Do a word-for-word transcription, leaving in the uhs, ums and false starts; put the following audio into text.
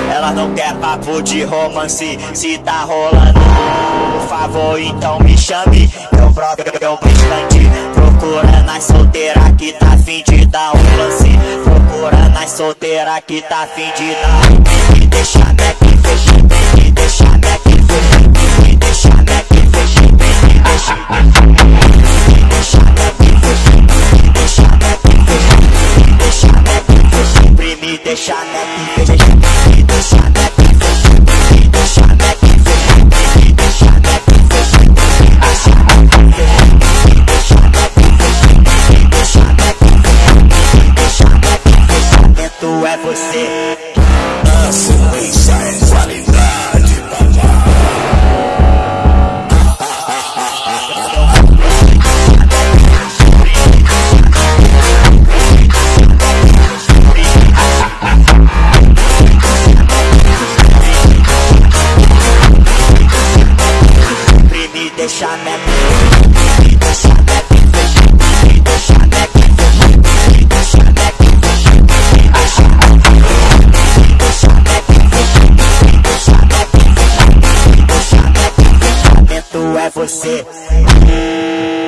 Elas não quer papo de romance. Se tá rolando, por favor, então me chame. Eu broto, eu bastante. Procura nas solteiras que tá fim de dar um lance. Procura nas solteiras que tá fim de dar. Me deixa neque, fecha, me deixa neque, fecha, me deixa neque, fecha, me deixa, me deixa neque, fecha, me deixa neque, fecha, me deixa neque, fecha, me deixa neque, fecha, me deixa neque, fecha, me deixa neque, fecha, me deixa neque, fecha, me deixa neque, fecha, me deixa neque, fecha, me deixa neque, fecha, me deixa neque, fechamento é você. A sequência é qualidade, papai. Me deixa neque, me deixa neque, fecha, me deixa neque, fecha, me deixa neque, fecha, me deixa neque, me deixa neque, fecha, me deixa neque, fecha, me deixa neque, fechamento é você.